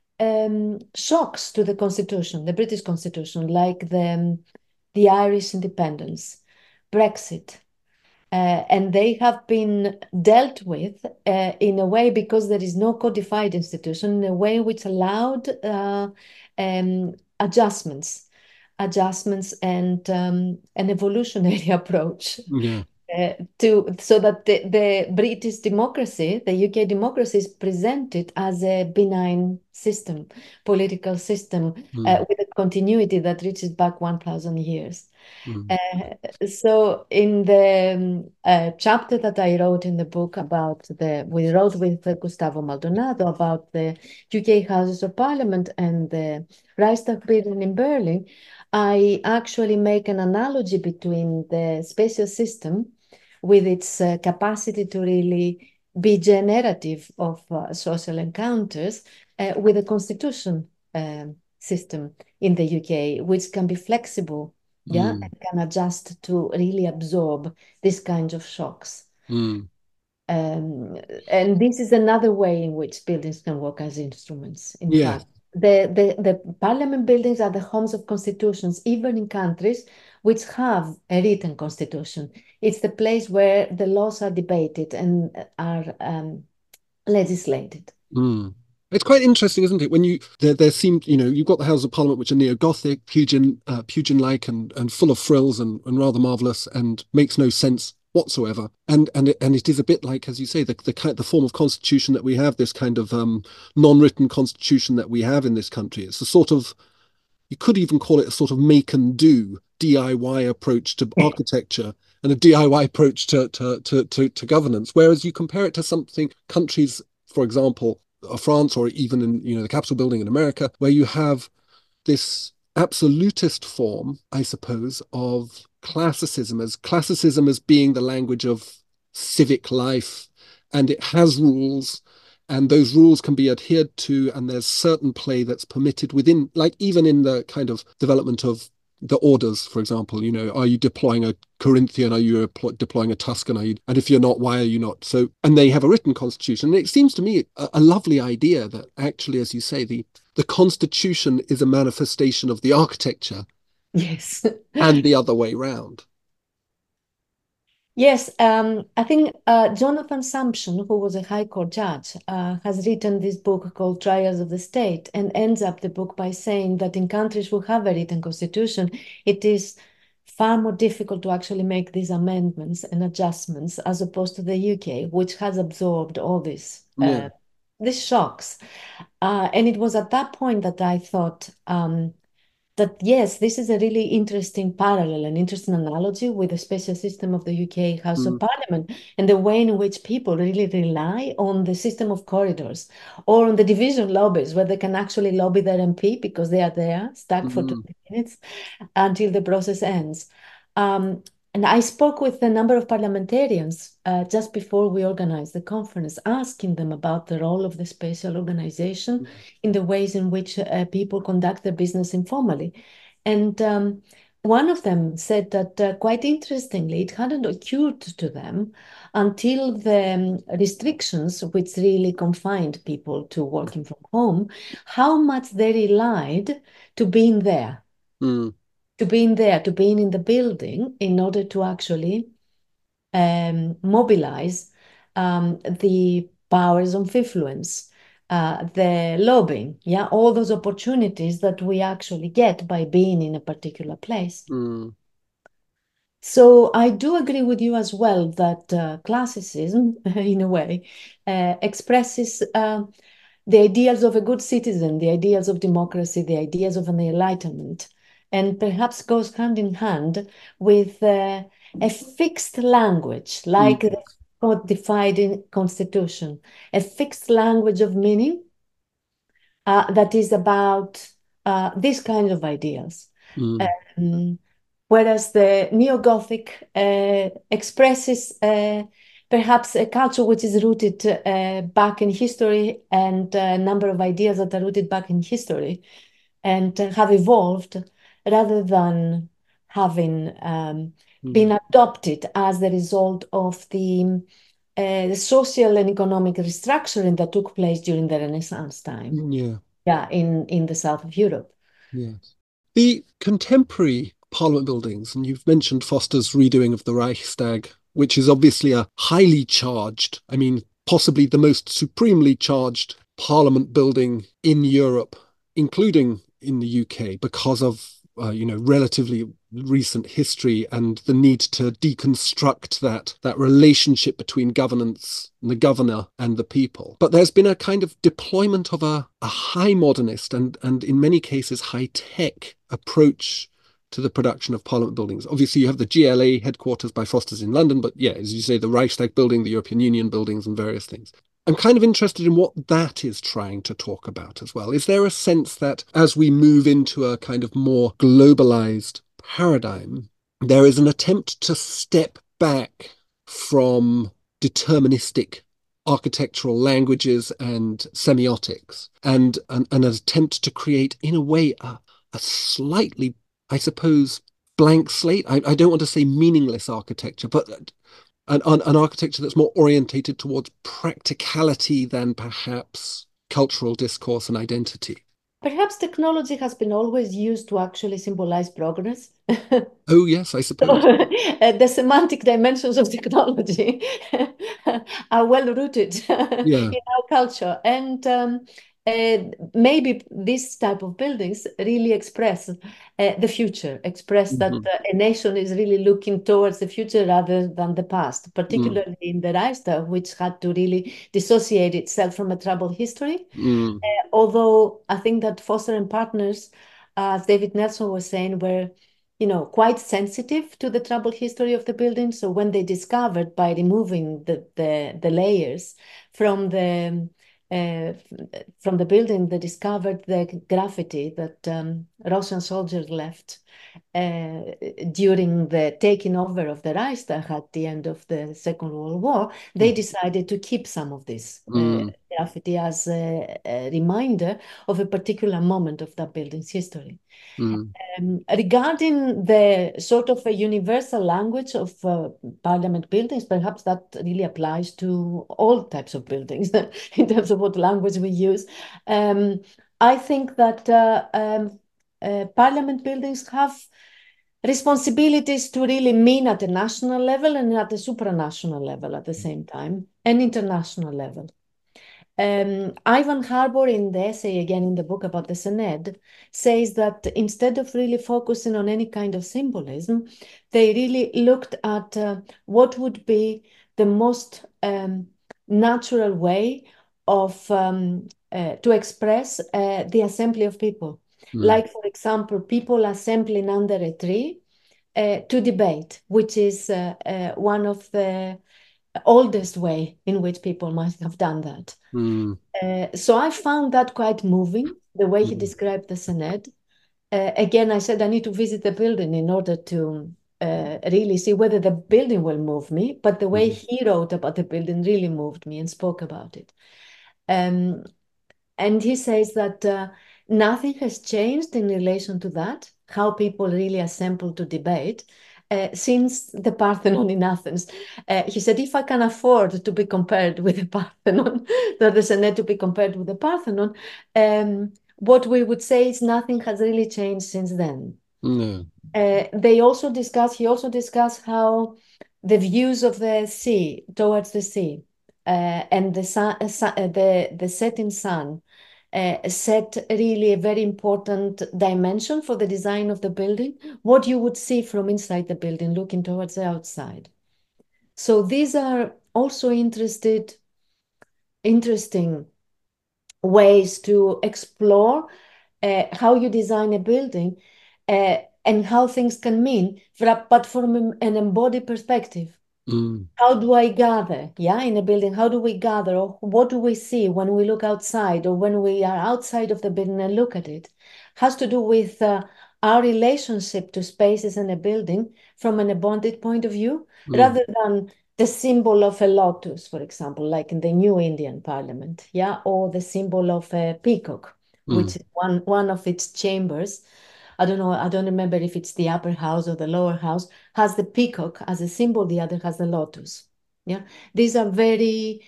um, shocks to the constitution, the British constitution, like the, um, the Irish independence, Brexit. Uh, and they have been dealt with uh, in a way, because there is no codified institution, in a way which allowed uh, um, adjustments, adjustments and um, an evolutionary approach. Yeah. Uh, to so that the, the British democracy, the U K democracy, is presented as a benign system, political system, Mm. uh, with a continuity that reaches back one thousand years. Mm. Uh, so in the um, uh, chapter that I wrote in the book about the, we wrote with uh, Gustavo Maldonado about the U K Houses of Parliament and the Reichstag building in Berlin, I actually make an analogy between the spatial system with its uh, capacity to really be generative of uh, social encounters uh, with the constitution um, system in the U K, which can be flexible, yeah, Mm. and can adjust to really absorb these kinds of shocks. Mm. Um, and this is another way in which buildings can work as instruments, in Yeah. fact. The, the, the parliament buildings are the homes of constitutions, even in countries which have a written constitution. It's the place where the laws are debated and are um, legislated. Mm. It's quite interesting, isn't it? When you there, there seemed, you know, you've got the Houses of Parliament which are neo-Gothic, Pugin, uh, Pugin-like, and and full of frills and and rather marvelous, and makes no sense whatsoever. And and it, and it is a bit like, as you say, the the kind the form of constitution that we have, this kind of um, non-written constitution that we have in this country. It's a sort of, you could even call it a sort of make and do D I Y approach to architecture and a D I Y approach to to to to, to governance. Whereas you compare it to something countries, for example, uh, France, or even in, you know, the Capitol building in America, where you have this absolutist form, I suppose, of classicism, as classicism as being the language of civic life, and it has rules, and those rules can be adhered to, and there's certain play that's permitted within, like even in the kind of development of the orders, for example, you know, are you deploying a Corinthian? Are you deploying a Tuscan? Are you, and if you're not, why are you not? So, and they have a written constitution. And it seems to me a, a lovely idea that actually, as you say, the the constitution is a manifestation of the architecture. Yes. And the other way round. Yes, um, I think uh, Jonathan Sampson, who was a High Court judge, uh, has written this book called Trials of the State, and ends up the book by saying that in countries who have a written constitution, it is far more difficult to actually make these amendments and adjustments as opposed to the U K, which has absorbed all this, uh, Yeah. these shocks. Uh, and it was at that point that I thought, um, that yes, this is a really interesting parallel, an interesting analogy with the special system of the U K House of Mm. Parliament and the way in which people really rely on the system of corridors or on the division lobbies, where they can actually lobby their M P because they are there stuck for Mm. twenty minutes until the process ends. Um, and I spoke with a number of parliamentarians uh, just before we organized the conference, asking them about the role of the special organization in the ways in which uh, people conduct their business informally. And um, one of them said that, uh, quite interestingly, it hadn't occurred to them until the um, restrictions, which really confined people to working from home, how much they relied to being there. Mm. To being there, to being in the building in order to actually um, mobilize um, the powers of influence, uh, the lobbying, yeah, all those opportunities that we actually get by being in a particular place. Mm. So I do agree with you as well that uh, classicism, in a way, uh, expresses uh, the ideals of a good citizen, the ideals of democracy, the ideas of an enlightenment, and perhaps goes hand in hand with uh, a fixed language, like Mm. the codified in constitution, a fixed language of meaning uh, that is about uh, these kinds of ideals. Mm. Um, whereas the Neo-Gothic uh, expresses uh, perhaps a culture which is rooted uh, back in history and a number of ideas that are rooted back in history and uh, have evolved rather than having um, Mm. been adopted as the result of the, uh, the social and economic restructuring that took place during the Renaissance time. Yeah. Yeah, in, in the south of Europe. Yes. The contemporary Parliament buildings, and you've mentioned Foster's redoing of the Reichstag, which is obviously a highly charged, I mean, possibly the most supremely charged Parliament building in Europe, including in the U K, because of uh, you know, relatively recent history and the need to deconstruct that that relationship between governance and the governor and the people. But there's been a kind of deployment of a, a high modernist and and in many cases high tech approach to the production of Parliament buildings. Obviously, you have the G L A headquarters by Foster's in London, but yeah, as you say, the Reichstag building, the European Union buildings, and various things. I'm kind of interested in what that is trying to talk about as well. Is there a sense that as we move into a kind of more globalized paradigm, there is an attempt to step back from deterministic architectural languages and semiotics and an, an attempt to create, in a way, a, a slightly, I suppose, blank slate? I, I don't want to say meaningless architecture, but An, an architecture that's more orientated towards practicality than perhaps cultural discourse and identity. Perhaps technology has been always used to actually symbolize progress. Oh, yes, I suppose. uh, the semantic dimensions of technology are well rooted Yeah. in our culture. And um, uh, maybe this type of buildings really express uh, the future, express that Mm-hmm. uh, a nation is really looking towards the future rather than the past, particularly mm. in the Reichstag, which had to really dissociate itself from a troubled history. Mm. Uh, although I think that Foster and Partners, uh, as David Nelson was saying, were you know, quite sensitive to the troubled history of the building. So when they discovered by removing the, the, the layers from the uh, from the building, they discovered the graffiti that um, Russian soldiers left uh, during the taking over of the Reichstag at the end of the Second World War. They decided to keep some of this uh, Mm. graffiti as a, a reminder of a particular moment of that building's history. Mm. Um, regarding the sort of a universal language of uh, Parliament buildings, perhaps that really applies to all types of buildings in terms of what language we use. Um, I think that uh, um, uh, Parliament buildings have responsibilities to really mean at a national level and at a supranational level at the same time, and international level. Um, Ivan Harbour, in the essay again in the book about the Senedd, says that instead of really focusing on any kind of symbolism, they really looked at uh, what would be the most um, natural way of um, uh, to express uh, the assembly of people. Mm. Like, for example, people assembling under a tree uh, to debate, which is uh, uh, one of the oldest way in which people must have done that. Mm. Uh, so I found that quite moving, the way he Mm. described the Senedd. Uh, again, I said I need to visit the building in order to uh, really see whether the building will move me. But the way Mm. he wrote about the building really moved me and spoke about it. Um, and he says that uh, nothing has changed in relation to that, how people really assemble to debate. Uh, since the Parthenon in Athens. Uh, he said, if I can afford to be compared with the Parthenon, that the Senedd to be compared with the Parthenon, um, what we would say is nothing has really changed since then. No. Uh, they also discuss, he also discussed how the views of the sea, towards the sea, uh, and the, sun, uh, the, the setting sun, uh, set really a very important dimension for the design of the building, what you would see from inside the building looking towards the outside. So these are also interested, interesting ways to explore uh, how you design a building uh, and how things can mean, but from an embodied perspective. Mm. How do I gather, yeah, in a building? How do we gather, or what do we see when we look outside, or when we are outside of the building and look at it? Has to do with uh, our relationship to spaces in a building from an embodied point of view, Mm. rather than the symbol of a lotus, for example, like in the new Indian parliament, yeah, or the symbol of a peacock, Mm. which is one, one of its chambers. I don't know, I don't remember if it's the upper house or the lower house, has the peacock as a symbol, the other has the lotus. Yeah, these are very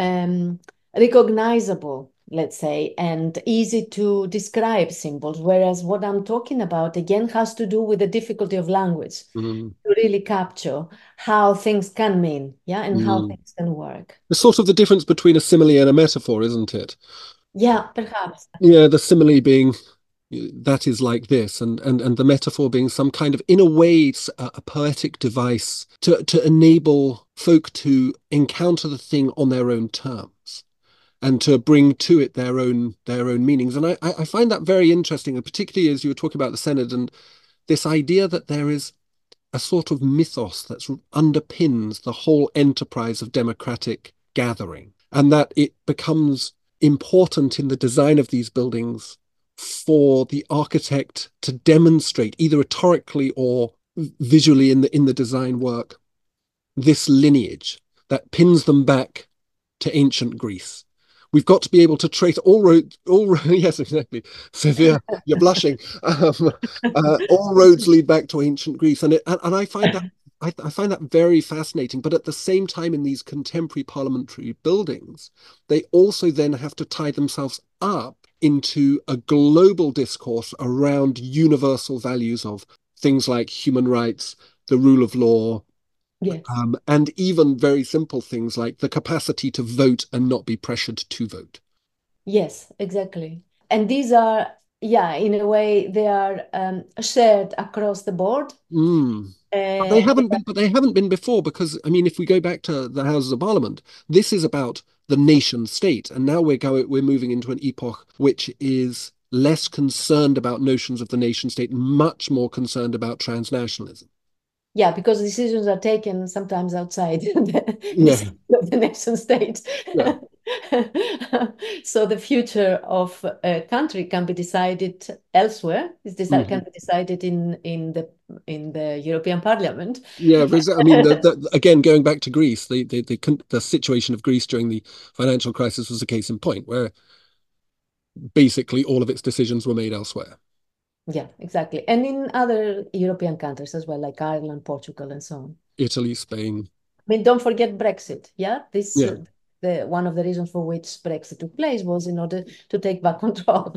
um, recognizable, let's say, and easy to describe symbols, whereas what I'm talking about, again, has to do with the difficulty of language Mm. to really capture how things can mean, yeah, and how Mm. things can work. It's sort of the difference between a simile and a metaphor, isn't it? Yeah, perhaps. Yeah, the simile being that is like this, and and and the metaphor being some kind of, in a way, a, a poetic device to to enable folk to encounter the thing on their own terms and to bring to it their own their own meanings. And I I find that very interesting, and particularly as you were talking about the Synod and this idea that there is a sort of mythos that underpins the whole enterprise of democratic gathering, and that it becomes important in the design of these buildings for the architect to demonstrate, either rhetorically or visually in the in the design work, this lineage that pins them back to ancient Greece. We've got to be able to trace all roads, all yes, exactly. Sophia, you're blushing. Um, uh, all roads lead back to ancient Greece, and it, and, and I find that I, I find that very fascinating. But at the same time, in these contemporary parliamentary buildings, they also then have to tie themselves up into a global discourse around universal values of things like human rights, the rule of law, Yes. um, and even very simple things like the capacity to vote and not be pressured to vote. Yes, exactly. And these are, yeah, in a way, they are um, shared across the board. Mm. Uh, But they haven't been, but they haven't been before, because I mean, if we go back to the Houses of Parliament, this is about the nation state, and now we're going, we're moving into an epoch which is less concerned about notions of the nation state, much more concerned about transnationalism. Yeah, because decisions are taken sometimes outside the, Yeah, the nation state. yeah. So the future of a country can be decided elsewhere. It's decided, Mm-hmm. can be decided in in the in the European Parliament. Yeah, I mean, the, the, again, going back to Greece, the, the the the situation of Greece during the financial crisis was a case in point, where basically all of its decisions were made elsewhere. Yeah, exactly. And in other European countries as well, like Ireland, Portugal, and so on. Italy, Spain. I mean, don't forget Brexit. Yeah, this Yeah. uh, the one of the reasons for which Brexit took place was in order to take back control.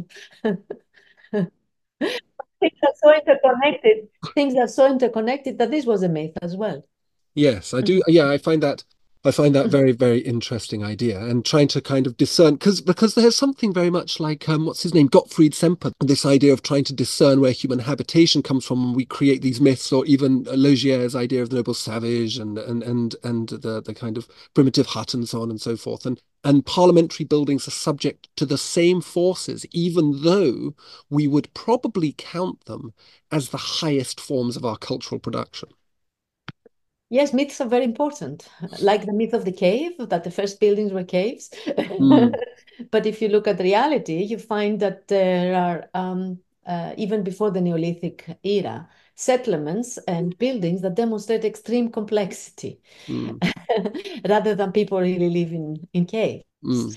Things are so interconnected. Things are so interconnected that this was a myth as well. Yes, I do. Yeah, I find that I find that very, very interesting idea, and trying to kind of discern, because because there's something very much like um, what's his name, Gottfried Semper, this idea of trying to discern where human habitation comes from, and we create these myths, or even Logier's idea of the noble savage and and and and the the kind of primitive hut and so on and so forth, and and parliamentary buildings are subject to the same forces, even though we would probably count them as the highest forms of our cultural production. Yes, myths are very important, like the myth of the cave, that the first buildings were caves. Mm. But if you look at reality, you find that there are, um, uh, even before the Neolithic era, settlements and buildings that demonstrate extreme complexity, Mm. rather than people really living in caves. Mm.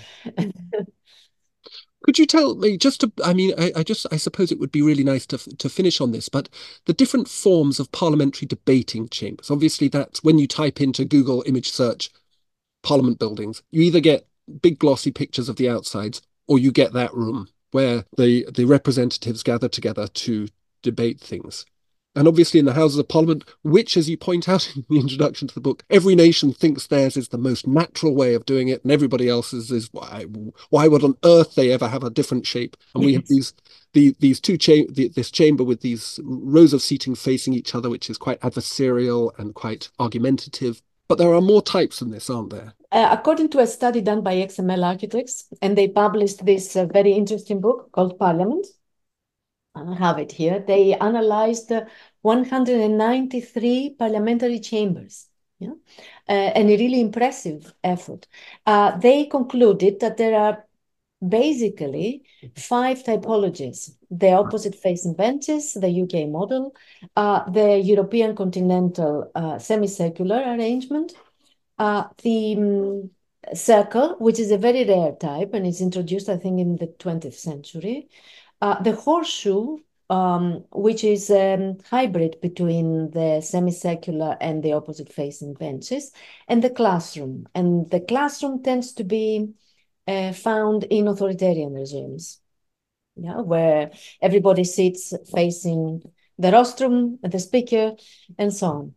Could you tell me, just to, I mean, I, I just, I suppose it would be really nice to to finish on this, but the different forms of parliamentary debating chambers. Obviously, that's when you type into Google image search parliament buildings, you either get big glossy pictures of the outsides, or you get that room where the the representatives gather together to debate things. And obviously in the Houses of Parliament, which, as you point out in the introduction to the book, every nation thinks theirs is the most natural way of doing it, and everybody else's is why why would on earth they ever have a different shape? And we have these the, these two cha- the, this chamber with these rows of seating facing each other, which is quite adversarial and quite argumentative. But there are more types than this, aren't there? Uh, according to a study done by X M L Architects, and they published this uh, very interesting book called Parliament. I have it here. They analyzed uh, one hundred ninety-three parliamentary chambers. Yeah, uh, and a really impressive effort. Uh, they concluded that there are basically five typologies: the opposite facing benches, the U K model, uh, the European continental uh, semicircular arrangement, uh, the um, circle, which is a very rare type and is introduced, I think, in the twentieth century. Uh, the horseshoe, um, which is a um, hybrid between the semicircular and the opposite facing benches, and the classroom. And the classroom tends to be uh, found in authoritarian regimes, yeah, where everybody sits facing the rostrum, the speaker, and so on.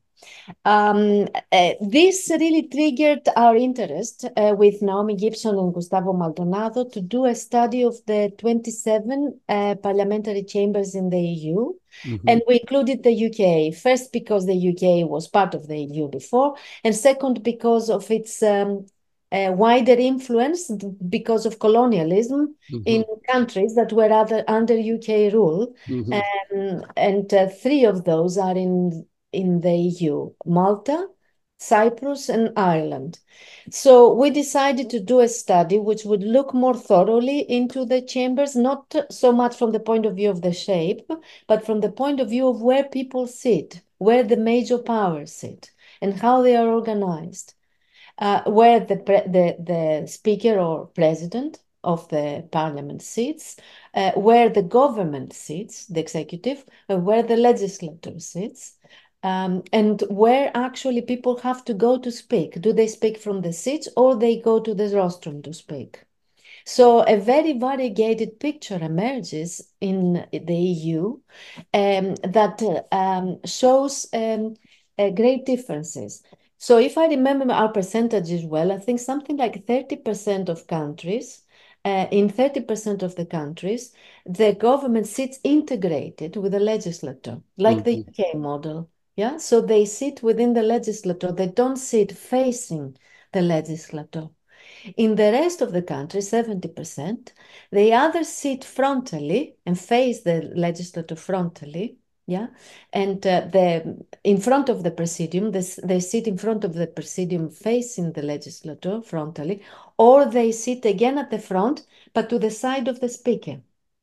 Um, uh, this really triggered our interest uh, with Naomi Gibson and Gustavo Maldonado to do a study of the twenty-seven uh, parliamentary chambers in the E U. Mm-hmm. And we included the U K, first because the U K was part of the E U before, and second because of its um, uh, wider influence because of colonialism mm-hmm. in countries that were other, under U K rule. Mm-hmm. Um, and uh, three of those are in in the E U: Malta, Cyprus, and Ireland. So we decided to do a study which would look more thoroughly into the chambers, not so much from the point of view of the shape, but from the point of view of where people sit, where the major powers sit, and how they are organized, uh, where the, the, the speaker or president of the parliament sits, uh, where the government sits, the executive, uh, where the legislature sits, Um, and where actually people have to go to speak. Do they speak from the seats or they go to the rostrum to speak? So a very variegated picture emerges in the E U um, that uh, um, shows um, uh, great differences. So if I remember our percentages well, I think something like thirty percent of countries, uh, in thirty percent of the countries, the government sits integrated with the legislature, like mm-hmm. the U K model. Yeah, so they sit within the legislature. They don't sit facing the legislature. In the rest of the country, seventy percent, they either sit frontally and face the legislature frontally, yeah, and uh, the in front of the presidium, they, they sit in front of the presidium facing the legislature frontally, or they sit again at the front, but to the side of the speaker.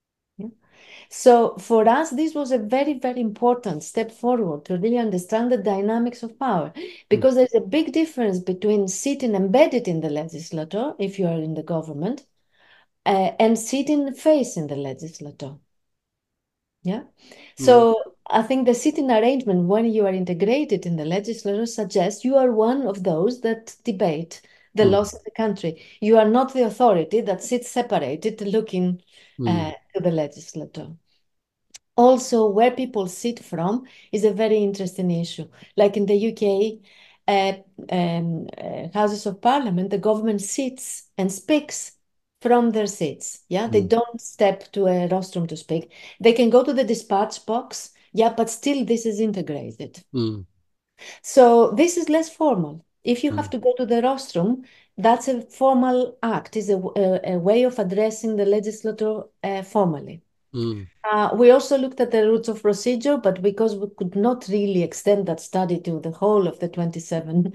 So for us, this was a very, very important step forward to really understand the dynamics of power, because mm. there's a big difference between sitting embedded in the legislature, if you are in the government, uh, and sitting facing the legislature. Yeah. Mm. So I think the sitting arrangement, when you are integrated in the legislature, suggests you are one of those that debate the mm. laws of the country. You are not the authority that sits separated looking mm. uh, to the legislature. Also, where people sit from is a very interesting issue. Like in the U K, uh, um, uh, Houses of Parliament, the government sits and speaks from their seats. Yeah, mm. they don't step to a rostrum to speak. They can go to the dispatch box. Yeah, but still this is integrated. Mm. So this is less formal. If you mm. have to go to the rostrum, that's a formal act, is a, a, a way of addressing the legislature uh, formally. Mm. Uh, we also looked at the rules of procedure, but because we could not really extend that study to the whole of the twenty-seven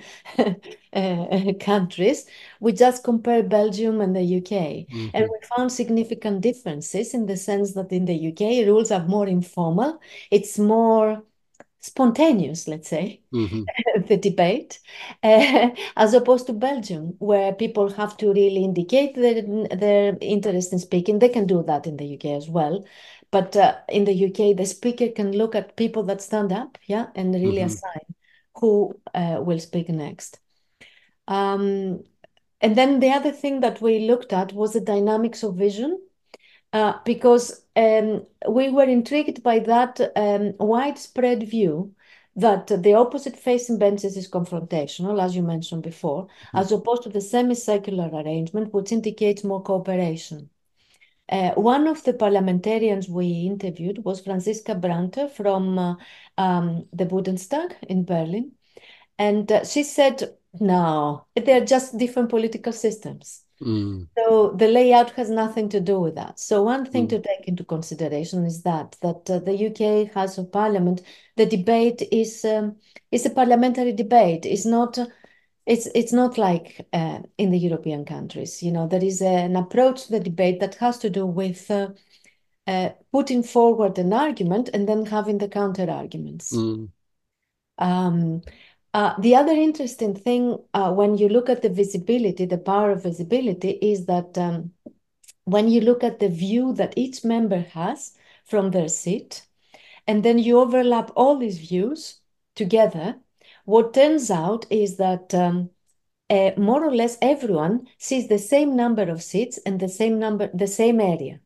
uh, countries, we just compared Belgium and the U K. Mm-hmm. And we found significant differences in the sense that in the U K, rules are more informal. It's more spontaneous, let's say, mm-hmm. the debate, uh, as opposed to Belgium, where people have to really indicate their, their interest in speaking. They can do that in the U K as well. But uh, in the U K, the speaker can look at people that stand up, yeah, and really mm-hmm. assign who uh, will speak next. Um, and then the other thing that we looked at was the dynamics of vision, uh, because um, we were intrigued by that um, widespread view that the opposite facing benches is confrontational, as you mentioned before, mm-hmm. as opposed to the semicircular arrangement, which indicates more cooperation. Uh, one of the parliamentarians we interviewed was Franziska Brandter from uh, um, the Bundestag in Berlin. And uh, she said No, they're just different political systems. Mm. So the layout has nothing to do with that. So one thing Mm. to take into consideration is that that uh, the U K House of Parliament, the debate is um, is a parliamentary debate. It's not uh, it's it's not like uh, in the European countries. You know, there is an approach to the debate that has to do with uh, uh, putting forward an argument and then having the counter arguments. Mm. Um, uh, the other interesting thing uh, when you look at the visibility, the power of visibility, is that um, when you look at the view that each member has from their seat, and then you overlap all these views together, what turns out is that um, uh, more or less everyone sees the same number of seats and the same number, the same area.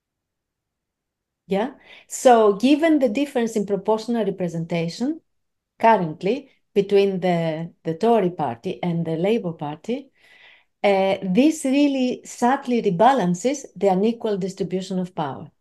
Yeah. So given the difference in proportional representation currently between the, the Tory party and the Labour Party, uh, this really subtly rebalances the unequal distribution of power.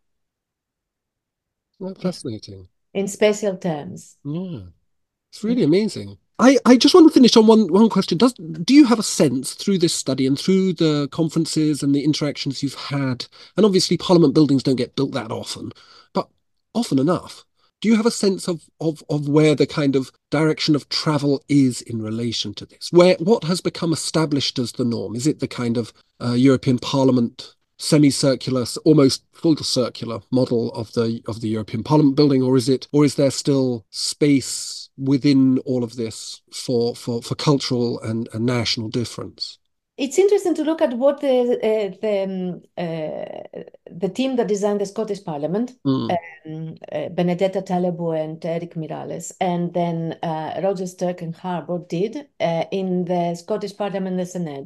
Well, fascinating. In special terms. Yeah. It's really amazing. I, I just want to finish on one, one question. Does do you have a sense through this study and through the conferences and the interactions you've had, and obviously Parliament buildings don't get built that often, but often enough, do you have a sense of, of, of where the kind of direction of travel is in relation to this? Where what has become established as the norm? Is it the kind of uh, European Parliament semicircular, almost full circular model of the of the European Parliament building, or is it, or is there still space within all of this for for, for cultural and, and national difference? It's interesting to look at what the uh, the um, uh, the team that designed the Scottish Parliament, Mm. um, uh, Benedetta Talebot and Eric Miralles, and then uh, Roger Stirk and Harbour did uh, in the Scottish Parliament, the Senedd.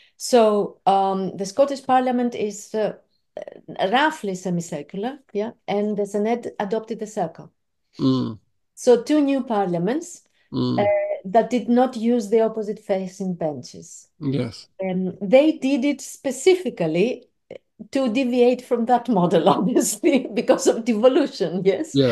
So um, the Scottish Parliament is uh, roughly semicircular, yeah, and the Senedd adopted the circle. Mm. So two new parliaments Mm. uh, that did not use the opposite facing benches. Yes. Um, they did it specifically to deviate from that model, obviously, because of devolution, yes? Yeah.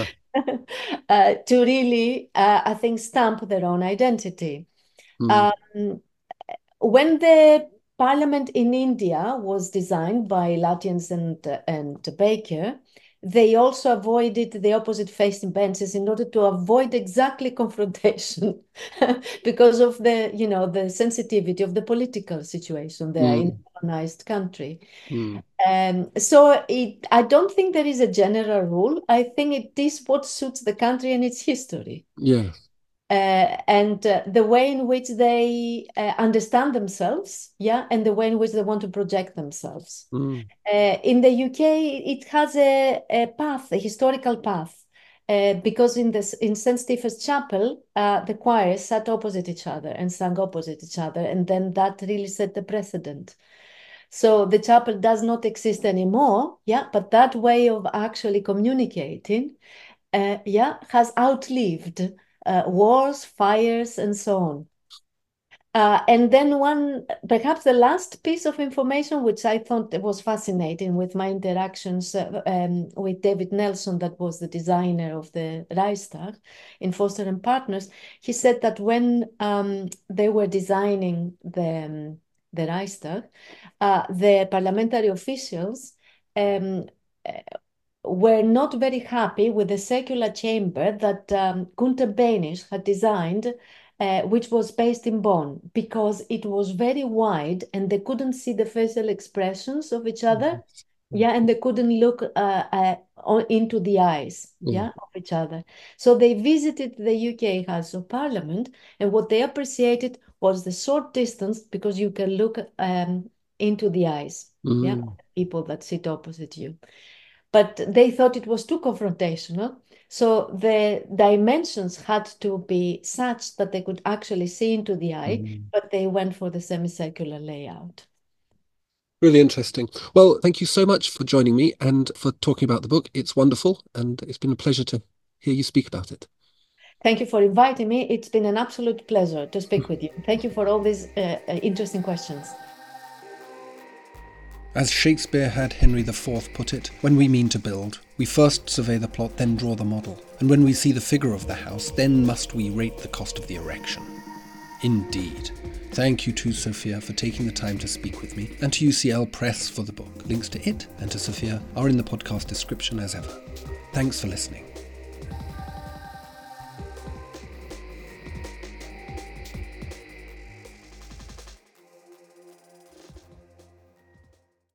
uh, to really, uh, I think, stamp their own identity. Mm. Um, when the parliament in India was designed by Lutyens and, uh, and Baker, they also avoided the opposite facing benches in order to avoid exactly confrontation because of the, you know, the sensitivity of the political situation there Mm. in a colonized country. Mm. Um, so it, I don't think there is a general rule. I think it is what suits the country and its history. Yes. Uh, and uh, the way in which they uh, understand themselves, yeah, and the way in which they want to project themselves. Mm. Uh, in the U K, it has a, a path, a historical path, uh, because in this in Saint Stephen's Chapel, uh, the choirs sat opposite each other and sang opposite each other, and then that really set the precedent. So the chapel does not exist anymore, yeah, but that way of actually communicating, uh, yeah, has outlived uh, wars, fires, and so on. Uh, and then one, perhaps the last piece of information, which I thought was fascinating with my interactions uh, um, with David Nelson, that was the designer of the Reichstag in Foster and Partners, he said that when um, they were designing the, um, the Reichstag, uh, the parliamentary officials um, were not very happy with the circular chamber that um, Gunther Benisch had designed, uh, which was based in Bonn, because it was very wide and they couldn't see the facial expressions of each other. Yeah, and they couldn't look uh, uh, into the eyes, Mm. yeah, of each other. So they visited the U K House of Parliament, and what they appreciated was the short distance, because you can look um, into the eyes, Mm. yeah, of the people that sit opposite you. But they thought it was too confrontational. So the dimensions had to be such that they could actually see into the eye, Mm. but they went for the semicircular layout. Really interesting. Well, thank you so much for joining me and for talking about the book. It's wonderful, and it's been a pleasure to hear you speak about it. Thank you for inviting me. It's been an absolute pleasure to speak with you. Thank you for all these uh, uh, interesting questions. As Shakespeare had Henry the Fourth put it, when we mean to build, we first survey the plot, then draw the model. And when we see the figure of the house, then must we rate the cost of the erection. Indeed. Thank you to Sophia for taking the time to speak with me, and to U C L Press for the book. Links to it and to Sophia are in the podcast description as ever. Thanks for listening.